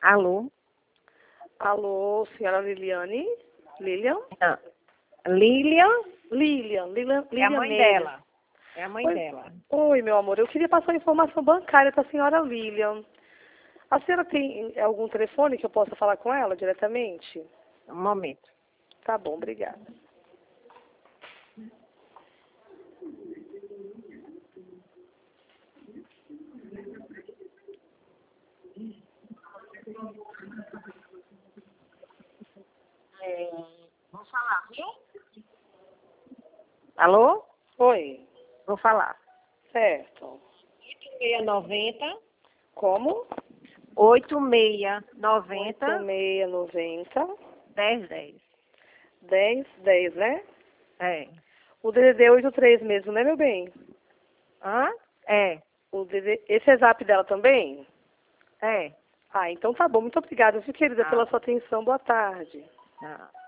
Alô? Alô, senhora Liliane? Lilian? Não. Lilian? Lilian É a mãe Meira. dela. É a mãe Oi, dela. oi, meu amor. Eu queria passar uma informação bancária para a senhora Lilian. A senhora tem algum telefone que eu possa falar com ela diretamente? Um momento. Tá bom, obrigada. Vou falar, viu? Alô? Oi, Vou falar. certo. 8690 Como? 8690 8690 1010. 1010, né? É. O DDD é 83 mesmo, né, meu bem? Hã? É. Esse é zap dela também? É. Ah, então tá bom. Muito obrigada, viu, querida, Ah, pela sua atenção. Boa tarde. ah.